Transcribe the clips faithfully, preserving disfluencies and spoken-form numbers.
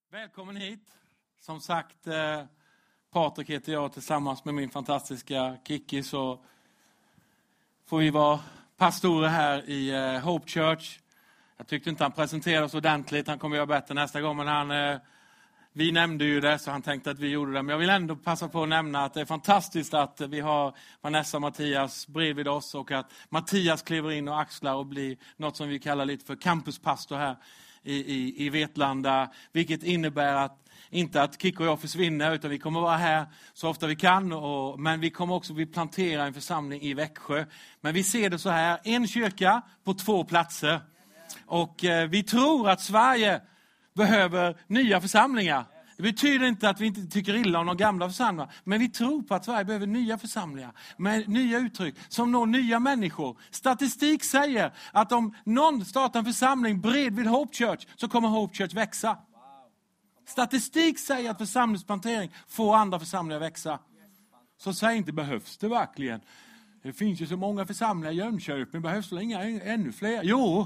Välkommen hit. Som sagt, eh, Patrik heter jag tillsammans med min fantastiska Kiki, så får vi vara pastorer här i eh, Hope Church. Jag tyckte inte han presenterade oss ordentligt. Han kommer göra bättre nästa gång, men han, eh, vi nämnde ju det så han tänkte att vi gjorde det. Men jag vill ändå passa på att nämna att det är fantastiskt att vi har Vanessa och Mattias bredvid oss och att Mattias kliver in och axlar och blir något som vi kallar lite för campuspastor här i, i, i Vetlanda. Vilket innebär att inte att Kiko och jag försvinner, utan vi kommer vara här så ofta vi kan. Och, men vi kommer också vi plantera en församling i Växjö. Men vi ser det så här, en kyrka på två platser. Och eh, vi tror att Sverige behöver nya församlingar. Det betyder inte att vi inte tycker illa om de gamla församlingarna. Men vi tror på att Sverige behöver nya församlingar. Med nya uttryck som når nya människor. Statistik säger att om någon startar en församling bredvid Hope Church så kommer Hope Church växa. Statistik säger att församlingsplantering får andra församlingar växa. Så säg inte, behövs det verkligen? Det finns ju så många församlingar i Jönköping. Behövs det inga ännu fler? Jo.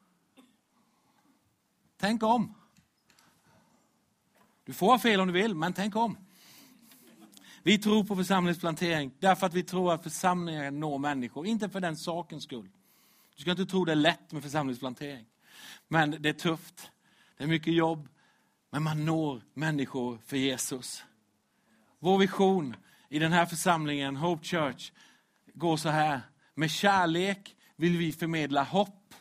Tänk om. Du får ha fel om du vill, men tänk om. Vi tror på församlingsplantering därför att vi tror att församlingar når människor. Inte för den sakens skull. Du ska inte tro det är lätt med församlingsplantering. Men det är tufft. Det är mycket jobb. Men man når människor för Jesus. Vår vision i den här församlingen, Hope Church, går så här. Med kärlek vill vi förmedla hopp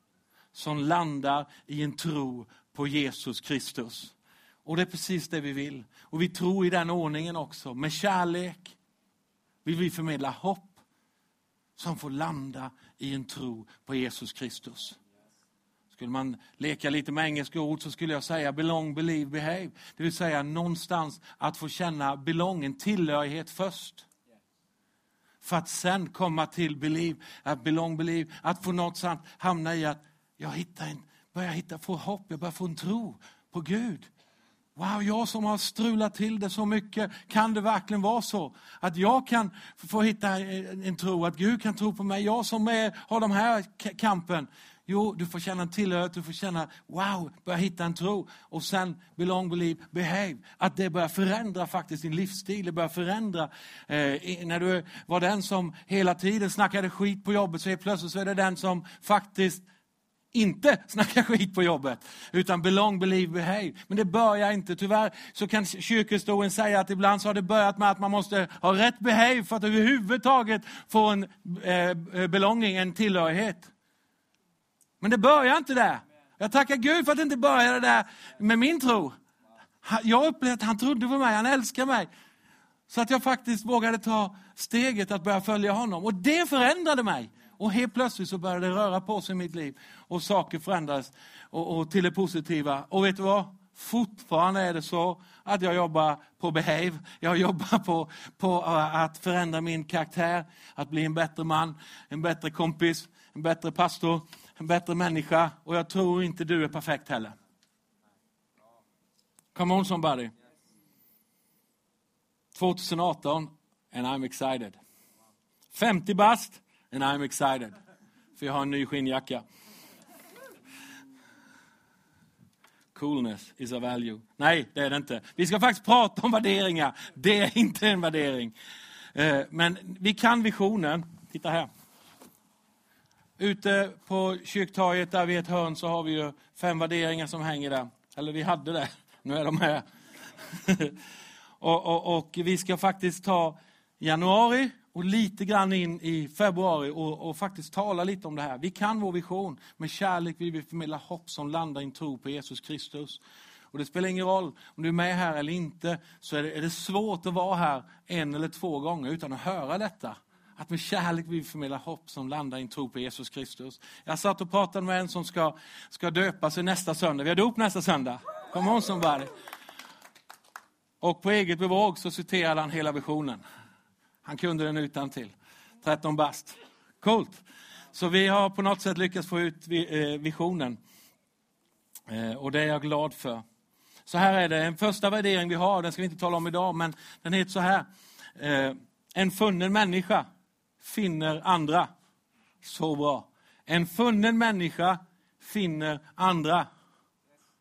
som landar i en tro på Jesus Kristus. Och det är precis det vi vill. Och vi tror i den ordningen också. Med kärlek vill vi förmedla hopp som får landa i en tro på Jesus Kristus. Skulle man leka lite med engelska ord så skulle jag säga belong, believe, behave. Det vill säga någonstans att få känna belong, en tillhörighet först. För att sen komma till believe, att belong, believe. Att få någonstans hamna i att jag hittar en, börjar hitta, få hopp, jag börjar få en tro på Gud. Wow, jag som har strulat till det så mycket, kan det verkligen vara så? Att jag kan få hitta en, en tro, att Gud kan tro på mig. Jag som är, har de här k- kampen. Jo, du får känna en tillhörighet, du får känna, wow, börja hitta en tro. Och sen, belong, believe, behave. Att det börjar förändra faktiskt din livsstil. Det börjar förändra. Eh, när du var den som hela tiden snackade skit på jobbet, så är plötsligt så är det den som faktiskt inte snackar skit på jobbet. Utan belong, believe, behave. Men det börjar inte. Tyvärr så kan kyrkohistorien säga att ibland så har det börjat med att man måste ha rätt behave för att överhuvudtaget få en eh, belonging, en tillhörighet. Men det börjar inte där. Jag tackar Gud för att det inte började där med min tro. Jag upplevde att han trodde på mig, han älskar mig. Så att jag faktiskt vågade ta steget att börja följa honom. Och det förändrade mig. Och helt plötsligt så började det röra på sig i mitt liv. Och saker förändrades och, och till det positiva. Och vet du vad? Fortfarande är det så att jag jobbar på behave. Jag jobbar på, på att förändra min karaktär. Att bli en bättre man, en bättre kompis, en bättre pastor, en bättre människa. Och jag tror inte du är perfekt heller. Come on somebody. tjugo arton and I'm excited. femtio bast and I'm excited. För jag har en ny skinnjacka. Coolness is a value. Nej, det är det inte. Vi ska faktiskt prata om värderingar. Det är inte en värdering. Men vi kan visionen. Titta här. Ute på kyrktorget där vid ett hörn så har vi ju fem värderingar som hänger där. Eller vi hade det. Nu är de här. och, och, och vi ska faktiskt ta januari och lite grann in i februari och, och faktiskt tala lite om det här. Vi kan vår vision. Med kärlek vill vi förmedla hopp som landar i en tro på Jesus Kristus. Och det spelar ingen roll om du är med här eller inte, så är det, är det svårt att vara här en eller två gånger utan att höra detta. Att med kärlek vill vi förmedla hopp som landar i en tro på Jesus Kristus. Jag satt och pratade med en som ska, ska döpa sig nästa söndag. Vi har dop nästa söndag. Come on somebody. Och på eget bevåg så citerade han hela visionen. Han kunde den utan till. tretton bast. Coolt. Så vi har på något sätt lyckats få ut visionen. Och det är jag glad för. Så här är det. En första värdering vi har. Den ska vi inte tala om idag. Men den heter så här. En funnen människa finner andra. Så bra. En funnen människa finner andra.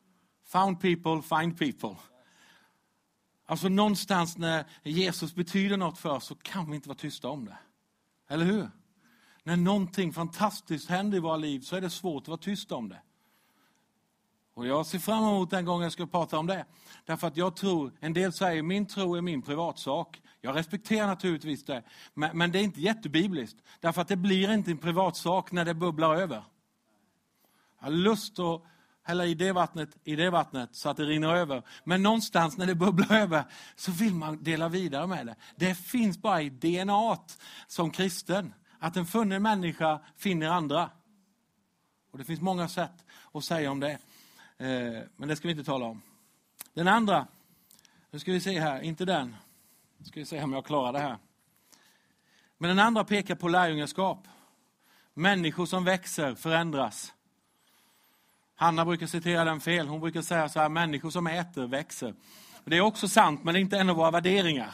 Found people, find people. Alltså någonstans när Jesus betyder något för oss så kan vi inte vara tysta om det. Eller hur? När någonting fantastiskt händer i våra liv så är det svårt att vara tyst om det. Och jag ser fram emot den gången jag ska prata om det. Därför att jag tror, en del säger min tro är min privatsak. Jag respekterar naturligtvis det. Men, men det är inte jättebibliskt. Därför att det blir inte en privatsak när det bubblar över. Jag har lust att hälla i det vattnet, i det vattnet så att det rinner över. Men någonstans när det bubblar över så vill man dela vidare med det. Det finns bara i D N A som kristen. Att en funnen människa finner andra. Och det finns många sätt att säga om det. Men det ska vi inte tala om. Den andra, nu ska vi se här, inte den. Nu ska vi se om jag klarar det här. Men den andra pekar på lärjungaskap. Människor som växer förändras. Hanna brukar citera den fel. Hon brukar säga så här, människor som äter växer. Det är också sant, men det är inte en av våra värderingar.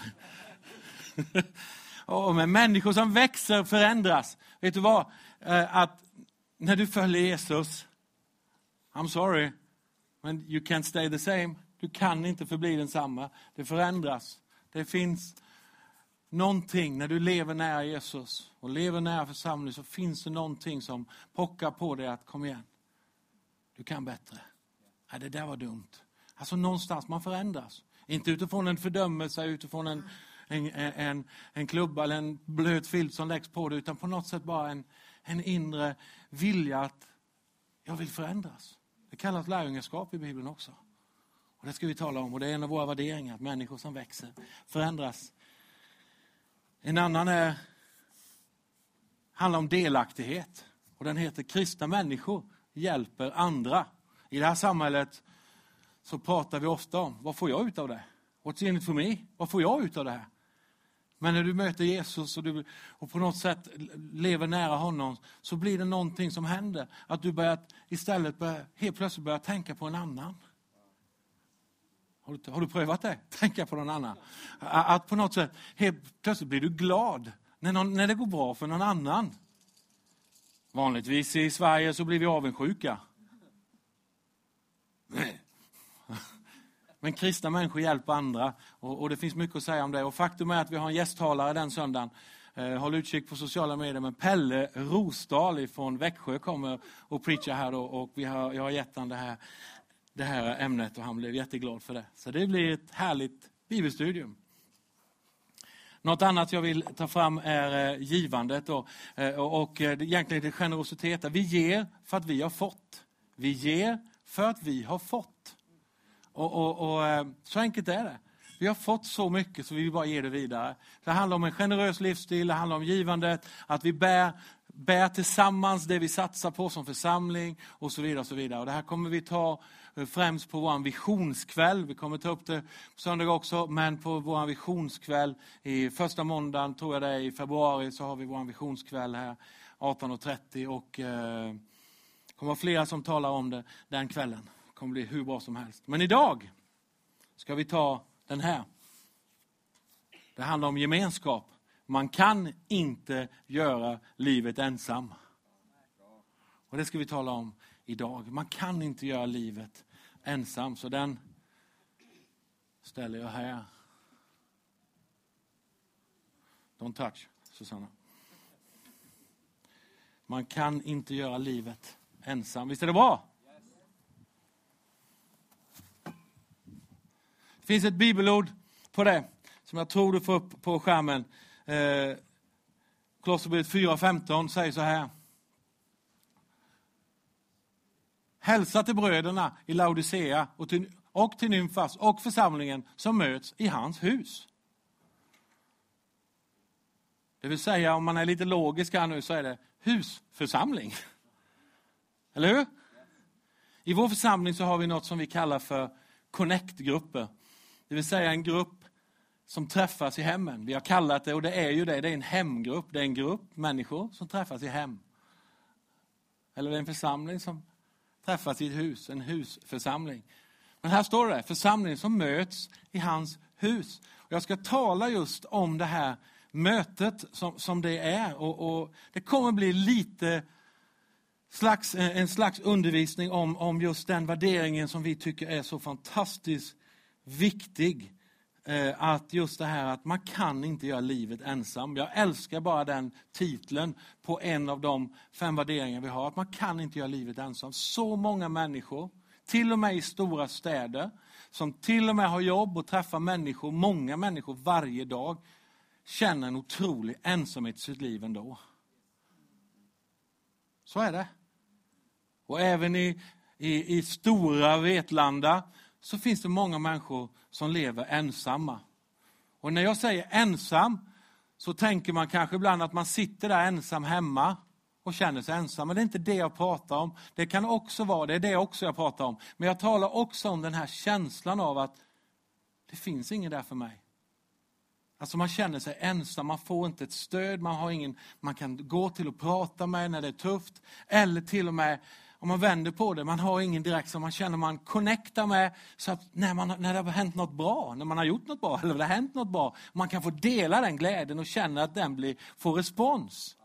oh, men människor som växer förändras. Vet du vad? Att när du följer Jesus, I'm sorry, men you can't stay the same. Du kan inte förbli densamma. Det förändras. Det finns någonting när du lever nära Jesus och lever nära församling, så finns det någonting som pockar på dig att kom igen. Du kan bättre. Nej, det där var dumt. Alltså någonstans man förändras. Inte utifrån en fördömelse, utifrån en, en, en, en klubba eller en blöt filt som läggs på dig, utan på något sätt bara en, en inre vilja att jag vill förändras. Det kallas lärjungaskap i Bibeln också. Och det ska vi tala om. Och det är en av våra värderingar. Att människor som växer förändras. En annan är, handlar om delaktighet. Och den heter kristna människor hjälper andra. I det här samhället så pratar vi ofta om, vad får jag ut av det? What's in it for me? Vad får jag ut av det här? Men när du möter Jesus och, du, och på något sätt lever nära honom, så blir det någonting som händer. Att du börjar istället börjar, helt plötsligt börjar tänka på en annan. Har du, har du prövat det? Tänka på någon annan. Att på något sätt, helt plötsligt blir du glad när, någon, när det går bra för någon annan. Vanligtvis i Sverige så blir vi avundsjuka. Nej. Men kristna människor hjälper andra. Och, och det finns mycket att säga om det. Och faktum är att vi har en gästtalare den söndagen. Eh, håll utkik på sociala medier. Men Pelle Rosdahl från Växjö kommer och preachar här då. Och vi har, jag har gett han det här, det här ämnet. Och han blev jätteglad för det. Så det blir ett härligt bibelstudium. Något annat jag vill ta fram är eh, givandet. Och, eh, och, och eh, egentligen det generositet. Vi ger för att vi har fått. Vi ger för att vi har fått. Och, och, och så enkelt är det. Vi har fått så mycket så vi vill bara ge det vidare. Det handlar om en generös livsstil, det handlar om givandet, att vi bär, bär tillsammans det vi satsar på som församling och så vidare. Och så vidare. Och det här kommer vi ta främst på vår visionskväll. Vi kommer ta upp det på söndag också, men på vår visionskväll i första måndagen, tror jag det är, i februari, så har vi vår visionskväll här arton och trettio och eh, det kommer vara flera som talar om det den kvällen. Det kommer bli hur bra som helst. Men idag ska vi ta den här. Det handlar om gemenskap. Man kan inte göra livet ensam. Och det ska vi tala om idag. Man kan inte göra livet ensam. Så den ställer jag här. Don't touch, Susanna. Man kan inte göra livet ensam. Visst är det bra? Det finns ett bibelord på det som jag tror du får upp på skärmen. Eh, Kolosserbrevet fyra femton säger så här. Hälsa till bröderna i Laodicea och till, och till Nymfas och församlingen som möts i hans hus. Det vill säga, om man är lite logisk här nu, så är det husförsamling. Eller hur? I vår församling så har vi något som vi kallar för connect-grupper. Det vill säga en grupp som träffas i hemmen. Vi har kallat det, och det är ju det, det är en hemgrupp. Det är en grupp människor som träffas i hem. Eller det är en församling som träffas i ett hus, en husförsamling. Men här står det, församling som möts i hans hus. Och jag ska tala just om det här mötet som, som det är. Och, och det kommer bli lite slags, en slags undervisning om, om just den värderingen som vi tycker är så fantastiskt viktig. Att just det här att man kan inte göra livet ensam. Jag älskar bara den titeln på en av de fem värderingar vi har. Att man kan inte göra livet ensam. Så många människor, till och med i stora städer, som till och med har jobb och träffar människor, många människor varje dag, känner en otrolig ensamhet i sitt liv ändå. Så är det. Och även i, i, i stora Vetlanda så finns det många människor som lever ensamma. Och när jag säger ensam så tänker man kanske ibland att man sitter där ensam hemma och känner sig ensam. Men det är inte det jag pratar om. Det kan också vara, det är det också jag pratar om. Men jag talar också om den här känslan av att det finns ingen där för mig. Alltså man känner sig ensam, man får inte ett stöd, man har ingen man kan gå till och prata med när det är tufft. Eller till och med, om man vänder på det, man har ingen direkt som man känner man connectar med. Så att när, man, när det har hänt något bra, när man har gjort något bra, eller det har hänt något bra, man kan få dela den glädjen och känna att den blir, får respons.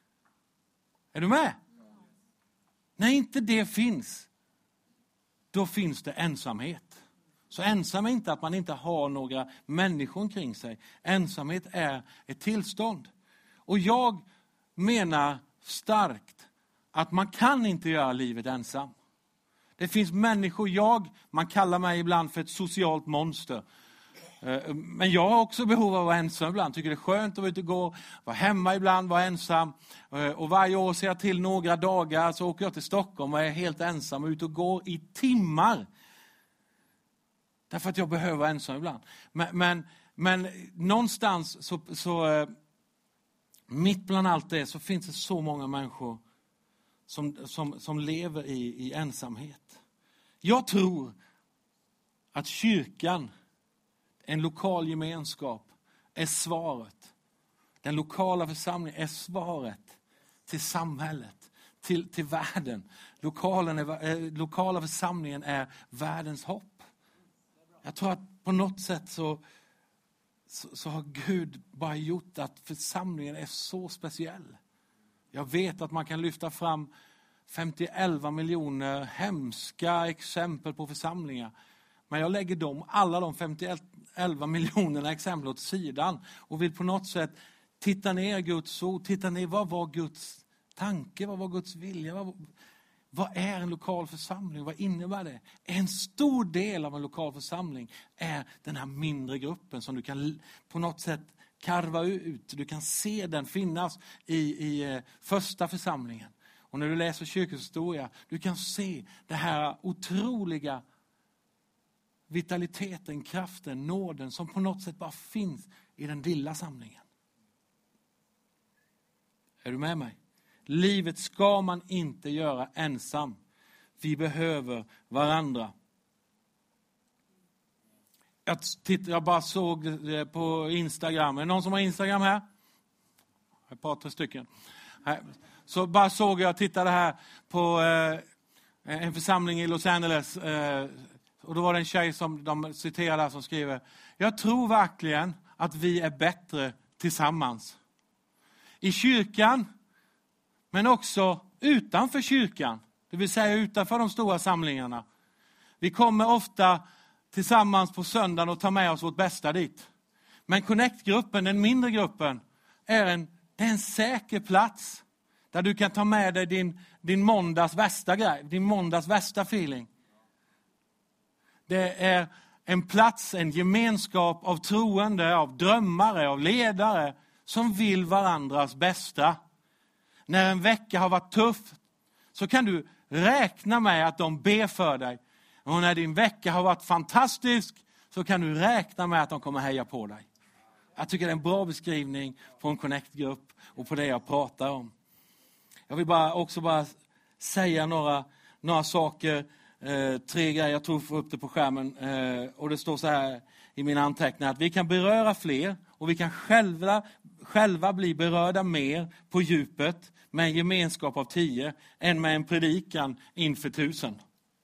Är du med? När inte det finns, då finns det ensamhet. Så ensam är inte att man inte har några människor omkring sig. Ensamhet är ett tillstånd. Och jag menar starkt att man kan inte göra livet ensam. Det finns människor, jag, man kallar mig ibland för ett socialt monster. Men jag har också behov av att vara ensam ibland. Tycker det är skönt att vara ute och gå, vara hemma ibland, vara ensam. Och varje år ser jag till några dagar så åker jag till Stockholm och är helt ensam och ute och går i timmar. Därför att jag behöver vara ensam ibland. Men, men, men någonstans så, så mitt bland allt det så finns det så många människor som, som, som lever i, i ensamhet. Jag tror att kyrkan, en lokal gemenskap, är svaret. Den lokala församlingen är svaret till samhället, till, till världen. Lokalen är, lokala församlingen är världens hopp. Jag tror att på något sätt så, så, så har Gud bara gjort att församlingen är så speciell. Jag vet att man kan lyfta fram femtioelva miljoner hemska exempel på församlingar. Men jag lägger dem, alla de femtioelva miljonerna exempel åt sidan. Och vill på något sätt titta ner Guds ord, titta ner vad var Guds tanke, vad var Guds vilja, vad, vad är en lokal församling, vad innebär det? En stor del av en lokal församling är den här mindre gruppen som du kan på något sätt karva ut. Du kan se den finnas i, i första församlingen. Och när du läser kyrkhistoria, du kan se det här otroliga vitaliteten, kraften, nåden som på något sätt bara finns i den lilla samlingen. Är du med mig? Livet ska man inte göra ensam. Vi behöver varandra. Jag, titt, jag bara såg det på Instagram. Är det någon som har Instagram här? Ett par, tre stycken. Så bara såg jag, tittade här på eh, en församling i Los Angeles. Eh, och då var det en tjej som de citerade som skriver: jag tror verkligen att vi är bättre tillsammans. I kyrkan, men också utanför kyrkan. Det vill säga utanför de stora samlingarna. Vi kommer ofta tillsammans på söndagen och tar med oss vårt bästa dit. Men Connect-gruppen, den mindre gruppen, är en, det är en säker plats. Där du kan ta med dig din, din måndags värsta grej, din måndags värsta feeling. Det är en plats, en gemenskap av troende, av drömmare, av ledare som vill varandras bästa. När en vecka har varit tuff så kan du räkna med att de ber för dig. Och när din vecka har varit fantastisk så kan du räkna med att de kommer heja på dig. Jag tycker det är en bra beskrivning på en Connect-grupp och på det jag pratar om. Jag vill bara också bara säga några, några saker, eh, tre grejer, jag tror jag får upp det på skärmen. Eh, och det står så här i mina anteckningar att vi kan beröra fler och vi kan själva, själva bli berörda mer på djupet med en gemenskap av tio än med en predikan inför tusen.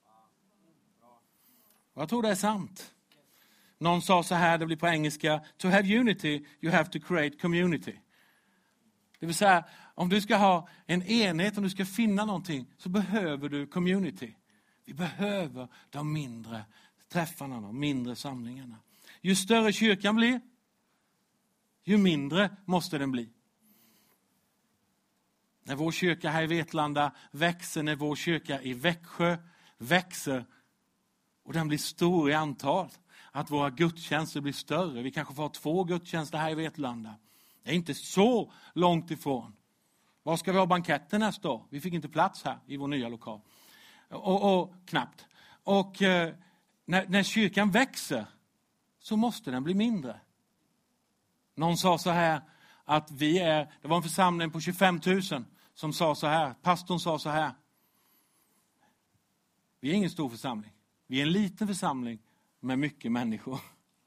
Och jag tror det är sant. Någon sa så här, det blir på engelska: to have unity you have to create community. Det vill säga Om du ska ha en enhet, om du ska finna någonting, så behöver du community. Vi behöver de mindre träffarna, de mindre samlingarna. Ju större kyrkan blir, ju mindre måste den bli. När vår kyrka här i Vetlanda växer, när vår kyrka i Växjö växer och den blir stor i antal, att våra gudstjänster blir större. Vi kanske får ha två gudstjänster här i Vetlanda. Det är inte så långt ifrån. Var ska vi ha banketten nästa år? Vi fick inte plats här i vår nya lokal. Och, och knappt. Och eh, när, när kyrkan växer så måste den bli mindre. Någon sa så här att vi är, det var en församling på tjugofem tusen som sa så här, pastorn sa så här: vi är ingen stor församling. Vi är en liten församling med mycket människor.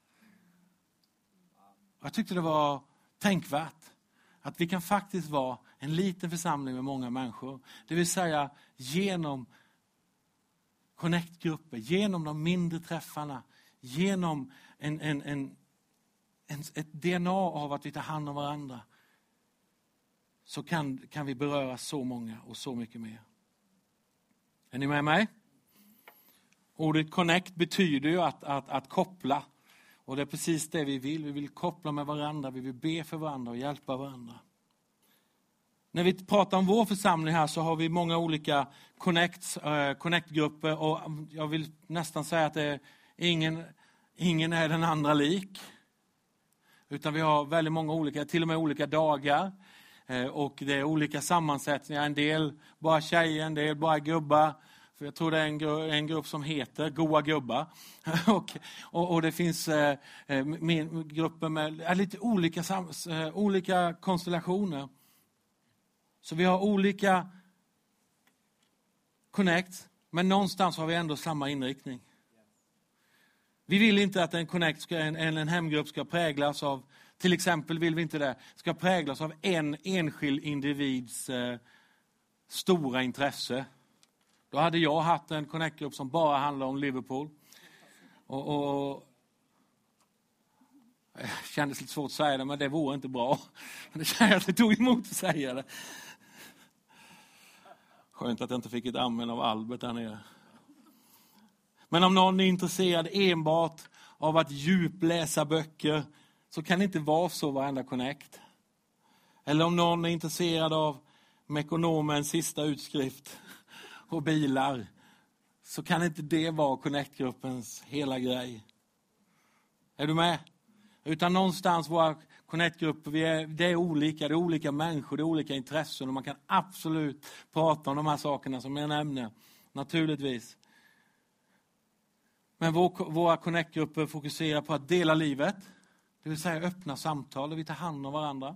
Jag tyckte det var tänkvärt att vi kan faktiskt vara en liten församling med många människor. Det vill säga genom connect-grupper, genom de mindre träffarna, genom en, en, en, en, ett D N A av att vi tar hand om varandra, så kan, kan vi beröra så många och så mycket mer. Är ni med mig? Ordet connect betyder ju att, att, att koppla. Och det är precis det vi vill. Vi vill koppla med varandra. Vi vill be för varandra och hjälpa varandra. När vi pratar om vår församling här så har vi många olika connects, eh, connect-grupper. Och jag vill nästan säga att det är ingen, ingen är den andra lik. Utan vi har väldigt många olika, till och med olika dagar. Eh, och det är olika sammansättningar. En del bara tjejer, en del bara gubbar. För jag tror det är en, gru- en grupp som heter Goa gubbar. och, och, och det finns eh, med, grupper med eh, lite olika, sam, eh, olika konstellationer. Så vi har olika connect, men någonstans har vi ändå samma inriktning. Vi vill inte att en connect ska, en, en hemgrupp ska präglas av, till exempel vill vi inte det, ska präglas av en enskild individs eh, stora intresse. Då hade jag haft en connect-grupp som bara handlar om Liverpool. Och, och det kändes lite svårt att säga det, men det vore inte bra. Det kände att det tog emot att säga det. Skönt att jag inte fick ett amen av Albert där nere. Men om någon är intresserad enbart av att djupläsa böcker, så kan det inte vara så varenda connect. Eller om någon är intresserad av Mekonomens sista utskrift och bilar, så kan inte det vara connect-gruppens hela grej. Är du med? Utan någonstans våra connect-grupper, vi är, det är olika, det är olika människor, det är olika intressen, och man kan absolut prata om de här sakerna som jag nämner, naturligtvis. Men vår, våra connect-grupper fokuserar på att dela livet, det vill säga öppna samtal där vi tar hand om varandra.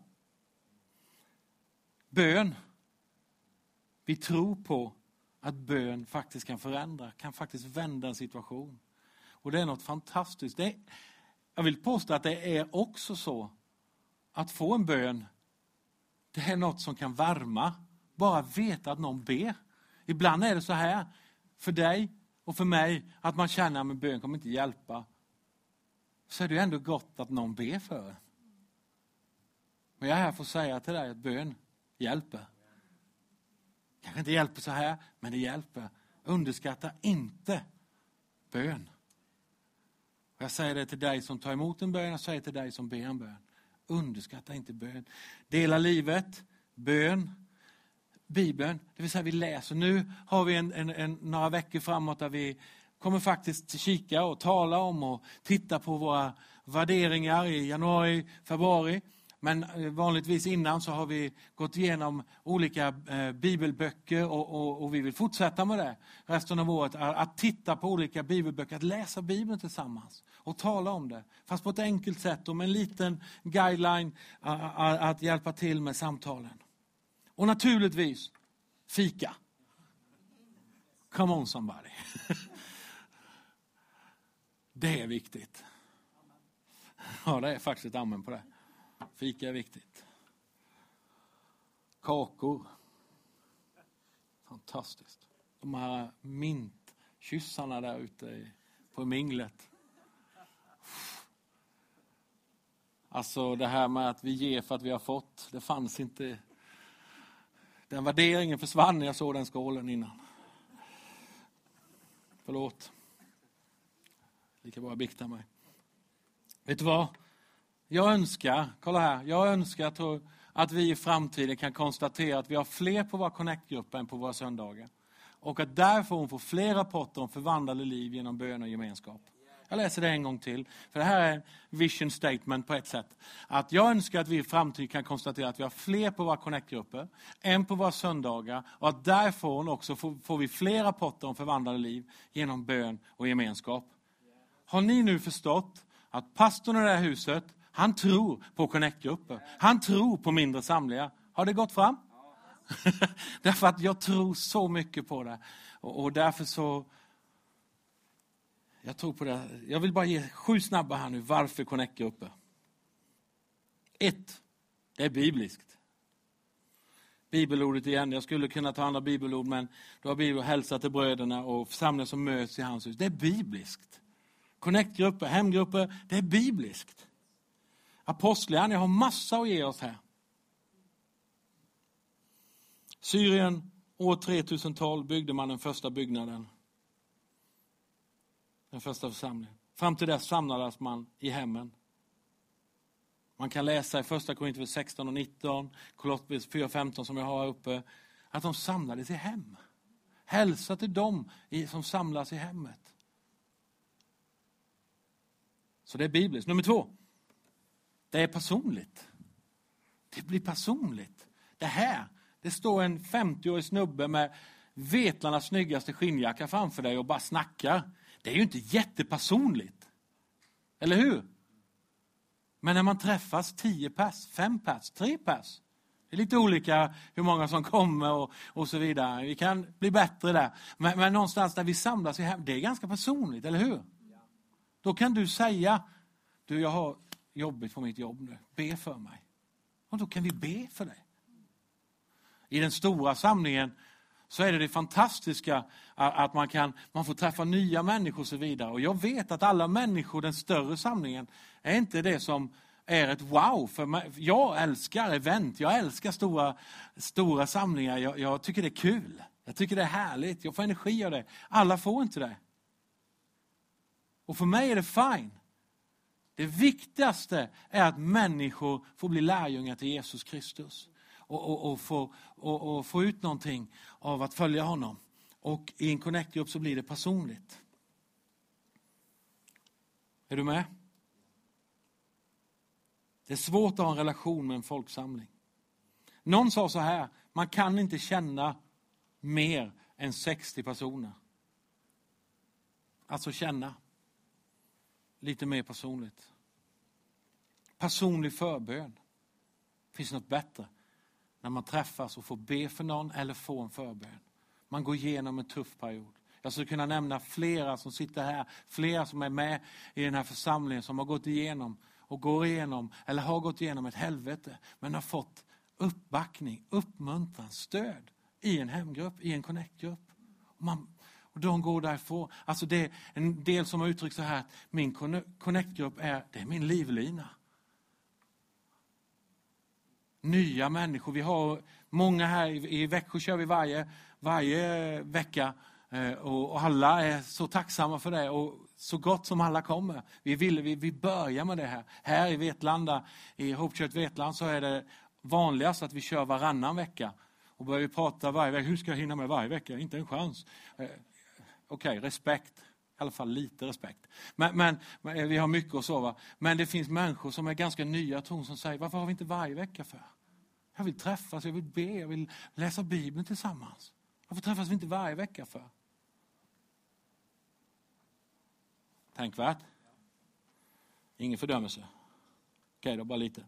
Bön. Vi tror på att bön faktiskt kan förändra, kan faktiskt vända en situation. Och det är något fantastiskt. Det är, jag vill påstå att det är också så att få en bön, det är något som kan värma. Bara veta att någon ber. Ibland är det så här för dig och för mig att man känner att bön kommer inte hjälpa. Så är det ändå gott att någon ber för en. Men jag är här för att säga till dig att bön hjälper. Kanske inte hjälper så här, men det hjälper. Underskatta inte bön. Jag säger det till dig som tar emot en bön, jag säger till dig som ber en bön. Underskatta inte bön. Dela livet, bön, Bibeln, det vill säga vi läser. Nu har vi en, en, en, några veckor framåt där vi kommer faktiskt kika och tala om och titta på våra värderingar i januari, februari. Men vanligtvis innan så har vi gått igenom olika eh, bibelböcker och, och, och vi vill fortsätta med det resten av året. Att, att titta på olika bibelböcker, att läsa Bibeln tillsammans och tala om det. Fast på ett enkelt sätt och med en liten guideline att, att, att hjälpa till med samtalen. Och naturligtvis fika. Come on somebody. Det är viktigt. Ja, det är faktiskt ett amen på det. Fika är viktigt. Kakor. Fantastiskt. De här mintkyssarna där ute på minglet. Alltså det här med att vi ger för att vi har fått. Det fanns inte Den värderingen försvann när jag såg den skålen innan. Förlåt. Lika bra bikta mig. Vet du vad? Jag önskar, kolla här, jag önskar att, att vi i framtiden kan konstatera att vi har fler på våra connect-grupper än på våra söndagar. Och att därför hon får fler rapporter om förvandlade liv genom bön och gemenskap. Jag läser det en gång till. För det här är en vision statement på ett sätt. Att jag önskar att vi i framtiden kan konstatera att vi har fler på våra connect-grupper än på våra söndagar. Och att därifrån också får, får vi fler rapporter om förvandlade liv genom bön och gemenskap. Har ni nu förstått att pastorn i det här huset, han tror på connect-grupper. Han tror på mindre samlingar. Har det gått fram? Därför att jag tror så mycket på det. Och, och därför så... Jag tror på det. Jag vill bara ge sju snabba här nu. Varför connect-grupper? Ett. Det är bibliskt. Bibelordet igen. Jag skulle kunna ta andra bibelord, men då har Bibeln hälsat till bröderna och församlingar som möts i hans hus. Det är bibliskt. Connect-grupper, hemgrupper, det är bibliskt. Apostlagärningarna har massa att ge oss här. Syrien, år tre tusen tolv byggde man den första byggnaden. Den första församlingen. Fram till dess samlades man i hemmen. Man kan läsa i första Korinthierbrevet sexton och nitton, Kolosserbrevet fyra femton som jag har här uppe, att de samlades i hem. Hälsa till dem som samlas i hemmet. Så det är bibliskt. Nummer två. Det är personligt. Det blir personligt. Det här, det står en femtioårig snubbe med Vetlarnas snyggaste skinnjacka framför dig och bara snackar. Det är ju inte jättepersonligt. Eller hur? Men när man träffas tio pers, fem pers, tre pers. Det är lite olika hur många som kommer och, och så vidare. Vi kan bli bättre där. Men, men någonstans där vi samlas i hem, det är ganska personligt, eller hur? Ja. Då kan du säga, du jag har jobbigt på mitt jobb nu, be för mig. Och då kan vi be för dig. I den stora samlingen så är det det fantastiska att man kan man får träffa nya människor och så vidare. Och jag vet att alla människor, den större samlingen, är inte det som är ett wow för mig. Jag älskar event, jag älskar stora, stora samlingar. Jag, jag tycker det är kul. Jag tycker det är härligt. Jag får energi av det. Alla får inte det. Och för mig är det fine. Det viktigaste är att människor får bli lärjungar till Jesus Kristus. Och, och, och, få, och, och få ut någonting av att följa honom. Och i en connect-grupp så blir det personligt. Är du med? Det är svårt att ha en relation med en folksamling. Någon sa så här, man kan inte känna mer än sextio personer. Alltså känna lite mer personligt. Personlig förbön. Finns något bättre? När man träffas och får be för någon eller få en förbön. Man går igenom en tuff period. Jag skulle kunna nämna flera som sitter här. Flera som är med i den här församlingen som har gått igenom och går igenom eller har gått igenom ett helvete. Men har fått uppbackning, uppmuntran, stöd i en hemgrupp, i en connect-grupp. Och, man, och de går därifrån. Alltså det är en del som har uttryckt så här att min connect-grupp är, det är min livlina. Nya människor. Vi har många här i, i Växjö kör vi varje, varje vecka. Eh, och, och alla är så tacksamma för det. Och så gott som alla kommer. Vi vill vi, vi börjar med det här. Här i Vetlanda, i Hope Church Vetland så är det vanligast att vi kör varannan vecka. Och börjar vi prata varje vecka. Hur ska jag hinna med varje vecka? Inte en chans. Eh, Okej, okay, respekt. I alla fall lite respekt. Men, men, men vi har mycket att sova. Men det finns människor som är ganska nya tron som säger, varför har vi inte varje vecka för? Jag vill träffas, jag vill be, jag vill läsa Bibeln tillsammans. Varför träffas vi inte varje vecka för? Tänkvärt. Ingen fördömelse. Okej, okay, då bara lite.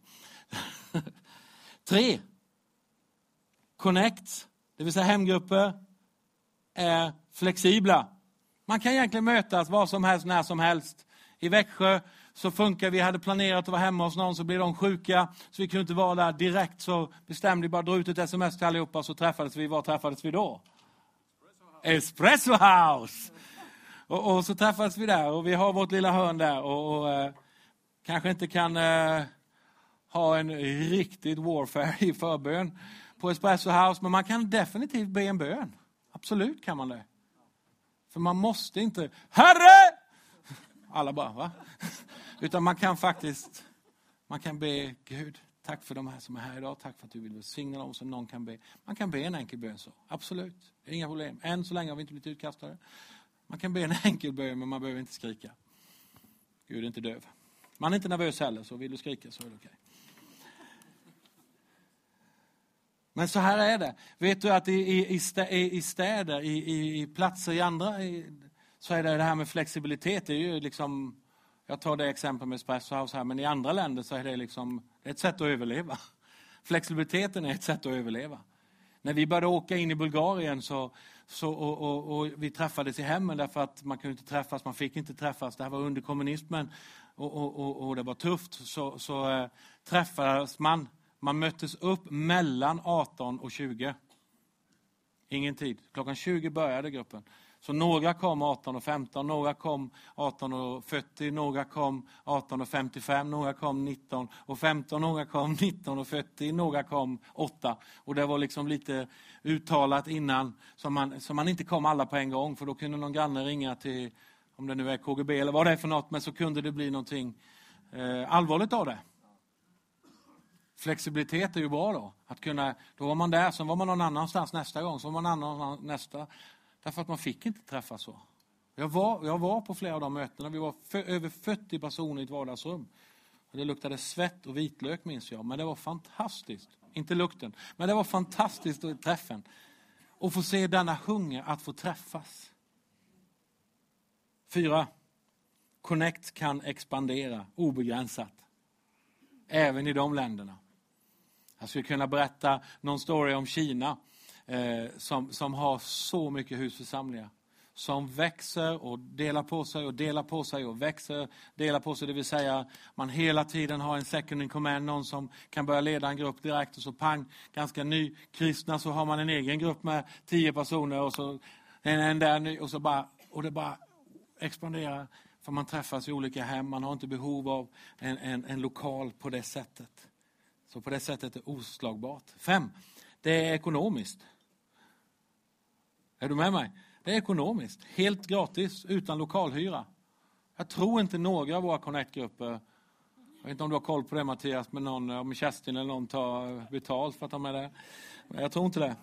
Tre. Connect, det vill säga hemgrupper, är flexibla. Man kan egentligen mötas vad som helst, när som helst. I Växjö så funkar vi, hade planerat att vara hemma hos någon så blev de sjuka. Så vi kunde inte vara där direkt, så bestämde vi bara dra ut ett sms till allihopa så träffades vi. Var träffades vi då? Espresso House! Espresso House. Och, och så träffades vi där och vi har vårt lilla hörn där. Och, och eh, kanske inte kan eh, ha en riktigt warfare i förbön. på Espresso House. Men man kan definitivt be en bön. Absolut kan man det. För man måste inte, Herre! Alla bara, va? Utan man kan faktiskt, man kan be Gud, tack för de här som är här idag. Tack för att du vill välsigna dem som någon kan be. Man kan be en enkel bön så. Absolut, inga problem. Än så länge har vi inte blivit utkastade. Man kan be en enkel bön, men man behöver inte skrika. Gud är inte döv. Man är inte nervös heller, så vill du skrika så är det okej. Men så här är det. Vet du att i, i, i städer, i, i, i platser i andra, i, så är det det här med flexibilitet. Det är ju liksom, jag tar det exempel med Espresso House här, men i andra länder så är det liksom det är ett sätt att överleva. Flexibiliteten är ett sätt att överleva. När vi började åka in i Bulgarien så, så, och, och, och vi träffades i hemmen därför att man kunde inte träffas, man fick inte träffas. Det här var under kommunismen och, och, och, och det var tufft. Så, så äh, träffades man. Man möttes upp mellan arton och tjugo. Ingen tid. Klockan tjugo började gruppen. Så några kom arton och femton, några kom arton och fyrtio, några kom arton och femtiofem, några kom nitton och femton, några kom nitton och fyrtio, några kom åtta. Och det var liksom lite uttalat innan så man, så man inte kom alla på en gång. För då kunde någon granne ringa till, om det nu är K G B eller vad det är för något, men så kunde det bli någonting eh, allvarligt av det. Flexibilitet är ju bra då. Att kunna, då var man där, så var man någon annanstans nästa gång, så var man annan nästa. Därför att man fick inte träffa så. Jag var, jag var på flera av de mötena. Vi var för, över fyrtio personer i ett vardagsrum. Och det luktade svett och vitlök minns jag. Men det var fantastiskt. Inte lukten. Men det var fantastiskt att träffen. Och få se denna hunger att få träffas. Fyra. Connect kan expandera obegränsat. Även i de länderna. Jag skulle kunna berätta någon story om Kina. Eh, som, som har så mycket husförsamlingar. Som växer och delar på sig och delar på sig och växer, delar på sig. Det vill säga man hela tiden har en second in command. Någon som kan börja leda en grupp direkt och så pang, ganska ny kristna så har man en egen grupp med tio personer och så en, en där ny och så bara, och det bara expanderar. För man träffas i olika hem, man har inte behov av en, en, en lokal på det sättet. Så på det sättet är det oslagbart. Fem, det är ekonomiskt. Är du med mig? Det är ekonomiskt. Helt gratis, utan lokalhyra. Jag tror inte några av våra Connect-grupper, jag vet inte om du har koll på det Mattias, men någon, om Kerstin eller någon tar betalt för att de är där. Men jag tror inte det.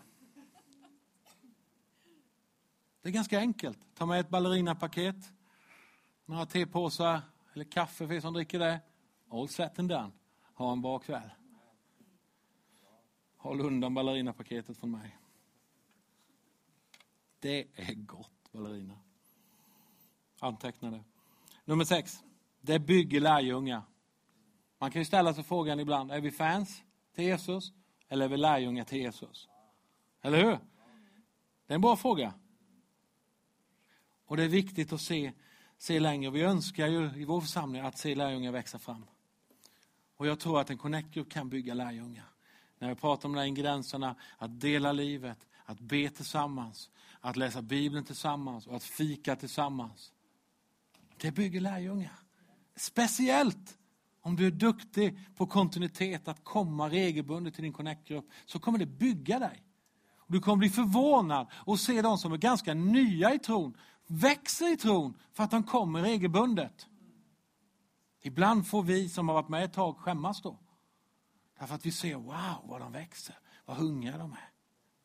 Det är ganska enkelt. Ta med ett ballerinapaket, några tepåsar eller kaffe för er som dricker det. All set and done. Ha en bra kväll. Håll undan ballerinapaketet från mig. Det är gott, ballerina. Anteckna det. Nummer sex. Det bygger lärjungar. Man kan ju ställa sig frågan ibland. Är vi fans till Jesus? Eller är vi lärjungar till Jesus? Eller hur? Det är en bra fråga. Och det är viktigt att se, se längre. Vi önskar ju i vår församling att se lärjungar växa fram. Och jag tror att en Connect-grupp kan bygga lärjungar. När jag pratar om de här ingredienserna, att dela livet, att be tillsammans, att läsa Bibeln tillsammans och att fika tillsammans. Det bygger lärjungar. Speciellt om du är duktig på kontinuitet, att komma regelbundet till din Connect-grupp, så kommer det bygga dig. Och du kommer bli förvånad och se de som är ganska nya i tron, växer i tron för att de kommer regelbundet. Ibland får vi som har varit med ett tag skämmas då. Därför att vi ser, wow, vad de växer, vad hungriga de är.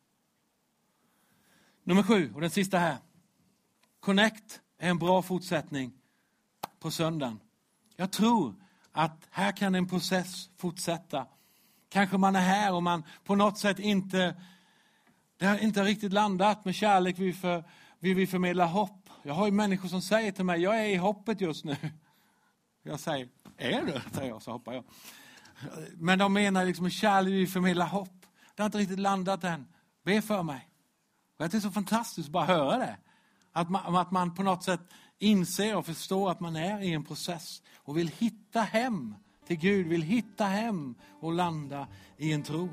Nummer sju, och den sista här. Connect är en bra fortsättning på söndagen. Jag tror att här kan en process fortsätta. Kanske man är här och man på något sätt inte, det har inte riktigt landat med kärlek. Vi, för, vi vill förmedla hopp. Jag har ju människor som säger till mig, jag är i hoppet just nu. Jag säger, är du? Säger jag, så hoppar jag. Men de menar liksom med kärlek vi förmedlar hopp. Det har inte riktigt landat än. Be för mig. Och det är så fantastiskt att bara höra det. Att man, att man på något sätt inser och förstår att man är i en process. Och vill hitta hem till Gud. Vill hitta hem och landa i en tro.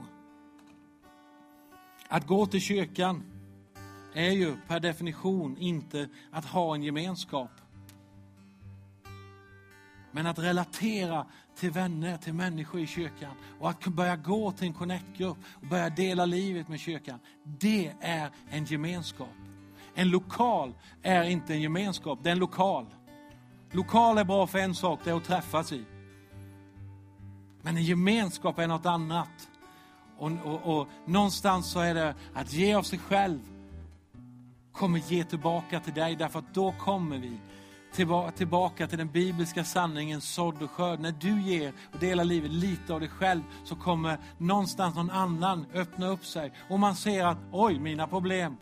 Att gå till kyrkan är ju per definition inte att ha en gemenskap. Men att relatera till vänner, till människor i kyrkan och att börja gå till en connect-grupp och börja dela livet med kyrkan, det är en gemenskap. En lokal är inte en gemenskap, det är en lokal. Lokal är bra för en sak, det är att träffas i. Men en gemenskap är något annat. Och, och, och någonstans så är det att ge av sig själv kommer ge tillbaka till dig, därför att då kommer vi tillbaka till den bibliska sanningen sådd och skörd. När du ger och delar livet lite av dig själv, så kommer någonstans någon annan öppna upp sig. Och man ser att, oj, mina problem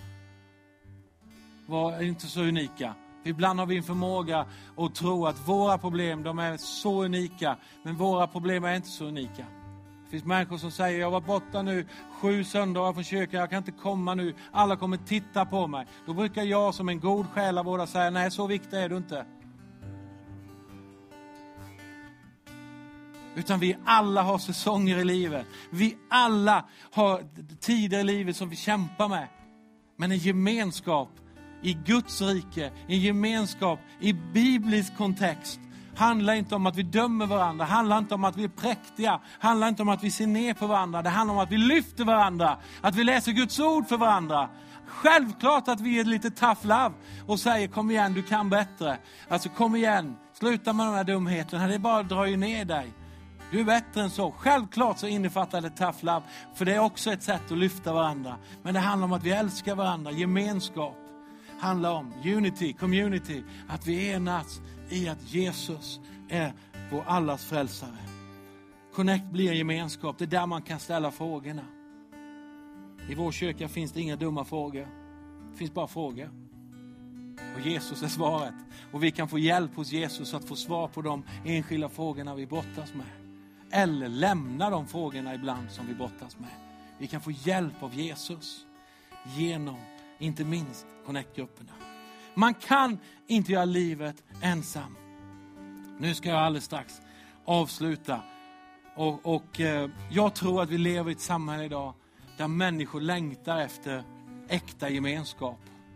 var inte så unika. Ibland har vi en förmåga att tro att våra problem, de är så unika. Men våra problem är inte så unika. Det finns människor som säger, jag var borta nu sju söndagar från kyrkan, jag kan inte komma nu. Alla kommer titta på mig. Då brukar jag som en god själavårdare säga, nej, så viktig är du inte. Utan vi alla har säsonger i livet. Vi alla har tider i livet som vi kämpar med. Men en gemenskap i Guds rike, en gemenskap i biblisk kontext, handlar inte om att vi dömer varandra, handlar inte om att vi är präktiga, handlar inte om att vi ser ner på varandra, det handlar om att vi lyfter varandra, att vi läser Guds ord för varandra. Självklart att vi är lite tough love och säger, kom igen, du kan bättre. Alltså kom igen, sluta med de här dumheterna, det bara drar ju ner dig. Du är bättre än så. Självklart så innefattar det tough love, för det är också ett sätt att lyfta varandra. Men det handlar om att vi älskar varandra, gemenskap. Handlar om unity, community, att vi enas i att Jesus är vår allas frälsare. Connect blir en gemenskap, det är där man kan ställa frågorna. I vår kyrka finns det inga dumma frågor, det finns bara frågor. Och Jesus är svaret. Och vi kan få hjälp hos Jesus att få svar på de enskilda frågorna vi brottas med. Eller lämna de frågorna ibland som vi brottas med. Vi kan få hjälp av Jesus genom, inte minst, connect-grupperna. Man kan inte göra livet ensam. Nu ska jag alldeles strax avsluta. Och, och eh, jag tror att vi lever i ett samhälle idag där människor längtar efter äkta gemenskap.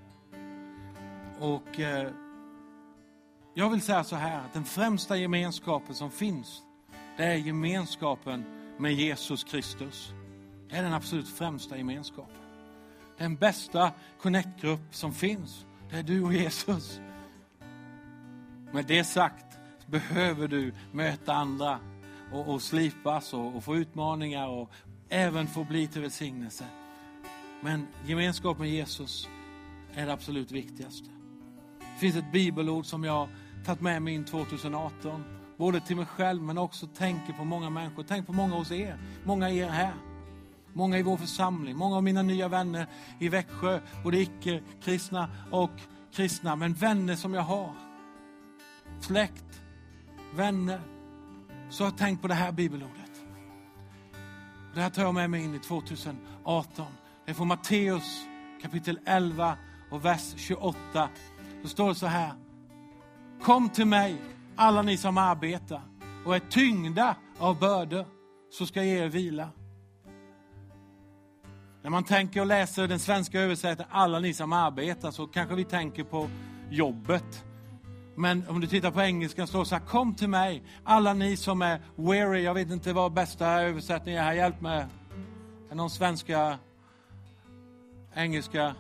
Och eh, jag vill säga så här, att den främsta gemenskapen som finns, det är gemenskapen med Jesus Kristus. Det är den absolut främsta gemenskapen. Den bästa connect-grupp som finns, det är du och Jesus. Med det sagt behöver du möta andra och, och slipas och, och få utmaningar och även få bli till välsignelse. Men gemenskap med Jesus är det absolut viktigaste. Det finns ett bibelord som jag tagit med mig in tjugoarton. Både till mig själv men också tänker på många människor. Tänk på många hos er. Många er här. Många i vår församling. Många av mina nya vänner i Växjö. Både icke-kristna och kristna. Men vänner som jag har. Släkt. Vänner. Så jag har tänkt på det här bibelordet. Det här tar jag med mig in i tjugoarton. Det är från Matteus kapitel elva och vers tjugoåtta. Så står det så här. Kom till mig, alla ni som arbetar och är tyngda av bördor, så ska jag ge er vila. När man tänker och läser den svenska översättningen, alla ni som arbetar, så kanske vi tänker på jobbet. Men om du tittar på engelska står det så här, kom till mig, alla ni som är weary. Jag vet inte vad bästa översättningen är här, hjälp mig. Är någon svenska, engelska?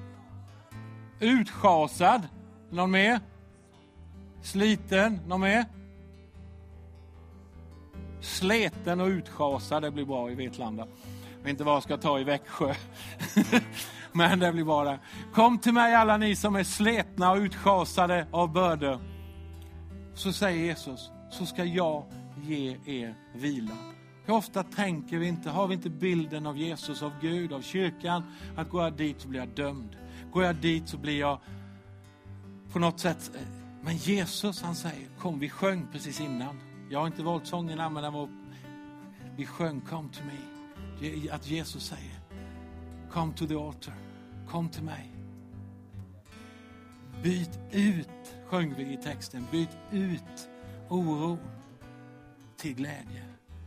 Utschasad. Någon mer? Sliten. Någon mer? Sleten och utschasad. Det blir bra i Vetlanda. Jag vet inte vad jag ska ta i Växjö. Men det blir bra där. Kom till mig alla ni som är sletna och utschasade av bördor. Så säger Jesus, så ska jag ge er vila. Hur ofta tänker vi inte, har vi inte bilden av Jesus, av Gud, av kyrkan, att går jag dit så blir jag dömd. Går jag dit så blir jag på något sätt. Men Jesus, han säger, kom, vi sjöng precis innan. Jag har inte valt sångerna, men den var, vi sjöng, come to me. Att Jesus säger, come to the altar, kom till mig. Byt ut, sjöng vi i texten, byt ut oro till glädje.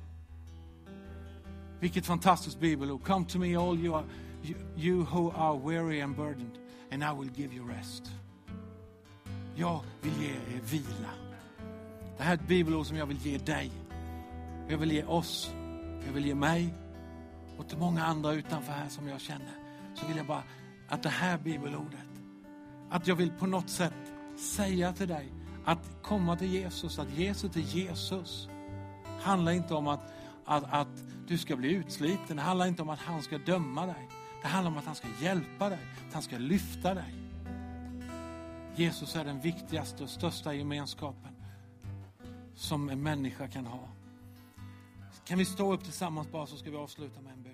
Vilket fantastiskt bibelord. Come to me all you, are, you, you who are weary and burdened, and I will give you rest. Jag vill ge er vila. Det här är ett bibelord som jag vill ge dig. Jag vill ge oss. Jag vill ge mig. Och till många andra utanför här som jag känner. Så vill jag bara att det här bibelordet. Att jag vill på något sätt säga till dig. Att komma till Jesus. Att Jesus till Jesus. Handlar inte om att, att, att du ska bli utsliten. Det handlar inte om att han ska döma dig. Det handlar om att han ska hjälpa dig. Att han ska lyfta dig. Jesus är den viktigaste och största gemenskapen som en människa kan ha. Kan vi stå upp tillsammans bara, så ska vi avsluta med en bön.